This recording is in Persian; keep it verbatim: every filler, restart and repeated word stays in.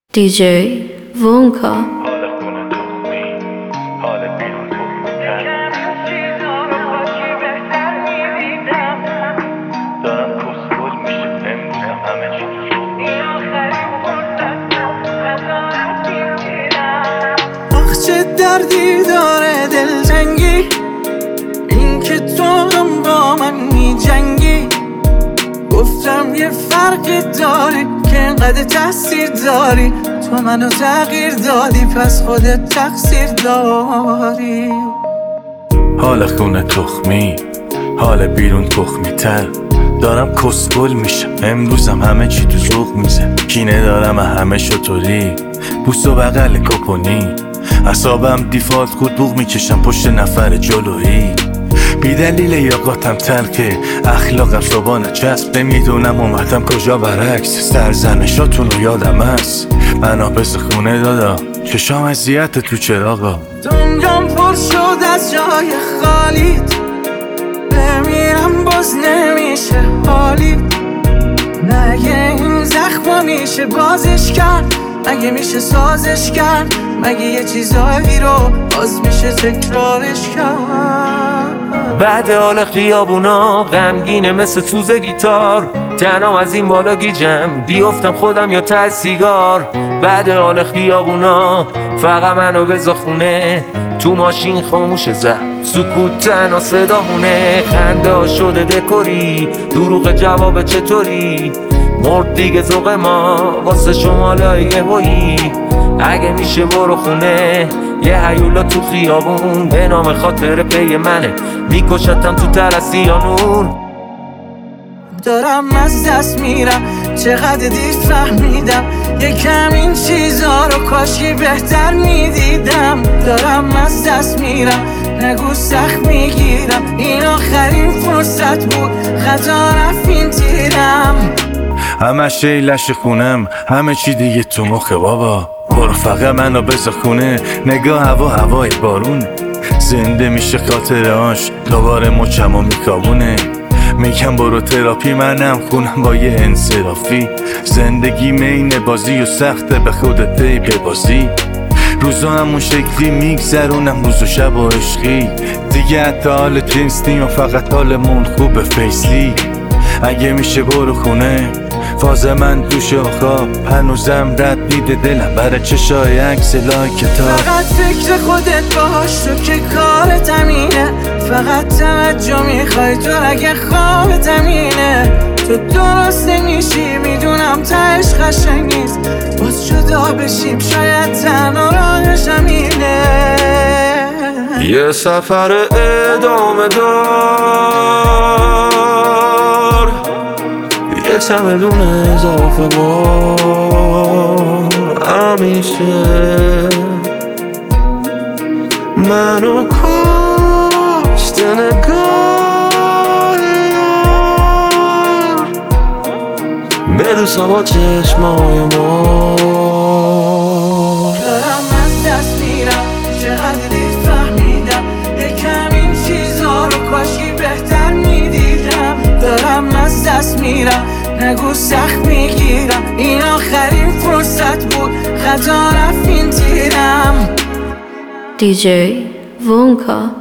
دی جی وونکا. چه دردی داره دلتنگی، این که تو هم با من می جنگی. گفتم یه فرقی داری که انقدر تاثیر داری، تو منو تغییر دادی پس خودت تقصیر داری. حال خونه تخمی، حال بیرون تخمی تر. دارم کسگل میشم امروزم، همه چی تو ذوق میزه. کینه دارم همه شطوری، بوس و بغل کپونی. اعصابم دیفالت خود بوق میکشم پشت نفر جلویی. بی دلیل یاقاتم ترکه، اخلاقم صبحانه چسب. نمیدونم اومدم کجا برعکس، سرزنشاتون رو یادم هست. من آبز خونه دادا، چشام اذیت تو چراغا. دنیام پر شد از جای خالیت، بمیرم باز نمیشه حالیت. مگه این زخم میشه بازش کرد؟ مگه میشه سازش کرد؟ مگه یه چیزایی رو باز میشه تکرارش کرد؟ بعد حال خیابونا غمگینه مثل توز گیتار. تنام از این بالا گیجم بیافتم خودم یا ته سیگار. بعد حال خیابونا فقط منو بذار خونه، تو ماشین خاموش زد سکوت تنها صدامونه. خنده ها شده دکوری، دروغ جواب چطوری. مرد دیگه ذوق ما واسه شمالای هویی. اگه میشه برو خونه، یه هیولا تو خیابون به نام خاطر پی منه، میکشتم تو ترسیانون. دارم از دست میرم، چقدر دیر فهمیدم یکم این چیزا رو کاشی بهتر میدیدم. دارم از دست میرم، نگو سخت میگیرم، این آخرین فرصت بود، خطا رفت تیرم. همه شی لش خونم، همه چی دیگه تو مخه بابا. برو فقط منو بذار خونه، نگاه هوا هوای بارون. زنده میشه خاطرهاش، دوباره مچمو میکابونه. میگم برو تراپی، منم خونم با یه انصرافی. زندگی مین بازی و سخته، به خودت پی ببازی. روزا همون شکلی میگذرونم، روز و شب و عشقی. دیگه حتی حال جنس نیم و فقط حالمون خوبه فیسلی. اگه میشه برو خونه، فاز من دوش و خواب. هنوزم رد دیده دلم برای چشای عکس لایکتا. فقط فکر خودت باش، تو که کارت همینه. فقط توجه میخوای تو اگه خوابت همینه. تو درست نمیشی میدونم تهش قشنگ نیست، باز جدا بشیم شاید تنها راهش همینه. یه سفر ادامه دار، یه چمدون اضافه بار. همیشه منو کشت نگاه یار، بدوسا با چشمای ما. دارم از دست میرم، چقدر دیر فهمیدم یکم این چیزا رو کاشی بهتر میدیدم. دارم از دست میرم، نگو سخت میگیرم، این آخرین فرصت بود، خطا رفت تیرم. دی جی وونکا.